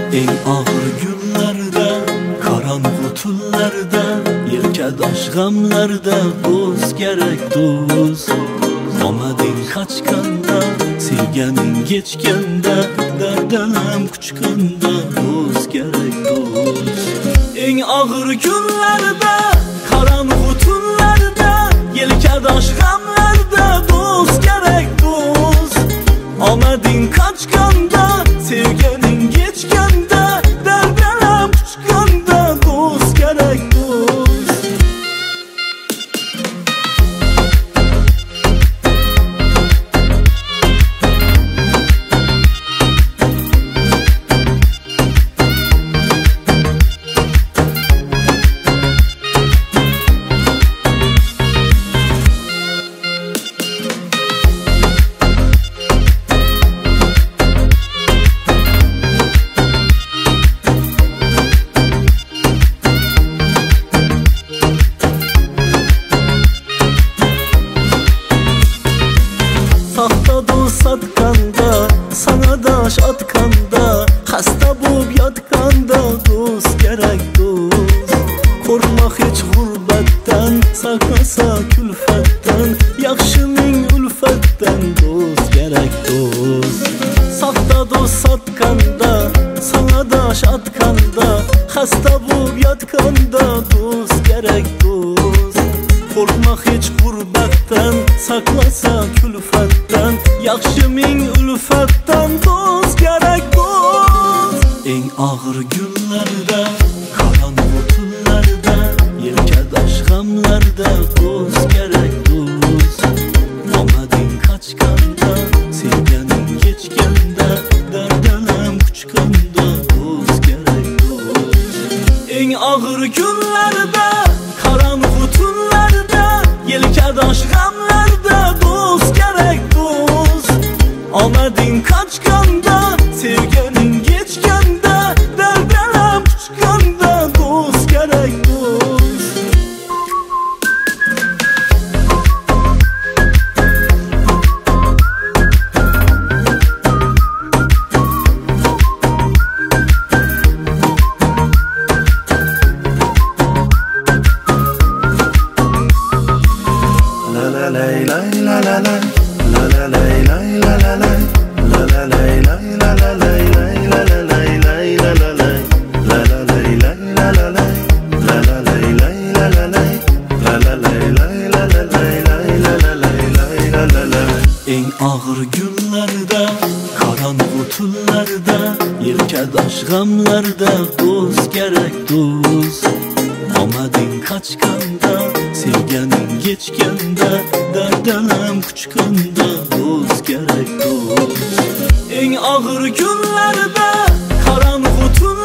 Eng og'ir kunlarda, qorong'u tunlarda, yelkadosh g'amlarda do'st kerak do'st. Omading qochganda, sevganing kechganda, dardalam quchganda do'st kerak do'st. Eng og'ir kunlarda, qorong'u tunlarda, yelkadosh g'amlarda do'st kerak do'st. Omading qochganda, sevganing kechganda, dardalam quchganda do'st kerak do'st. Saxta do'st satganda, sana dash otganda, xasta bo'lib yotganda do'st kerak do'st. Qo'rqma hech g'urbatdan, saqlasa kulfatdan, yaxshining ulfatdan do'st kerak do'st. Saxta do'st satganda, sana dash otganda, xasta bo'lib yotganda do'st kerak do'st. Qo'rqma hech g'urbatdan, saqlasa kulfatdan, yaxshi ming ulfatdan do'st kerak do'st. Eng og'ir kunlarda, qorong'u tunlarda, yelkadosh g'amlarda do'st kerak do'st. Omading qochganda, sevganing kechganda, dardalam quchganda do'st kerak do'st. Eng og'ir kunlarda, qorong'u tunlarda, yelkadosh g'amlarda do'st kerak do'st. Omading qochganda, sevganing kechganda, dardalam quchganda do'st kerak do'st. Eng og'ir kunlarda, qorong'u tunlarda, yelkadosh g'amlarda do'st kerak do'st. Omading qochganda, sevganing kechganda, dardalam quchganda do'st kerak do'st. Eng og'ir kunlarda, qorong'u tunlarda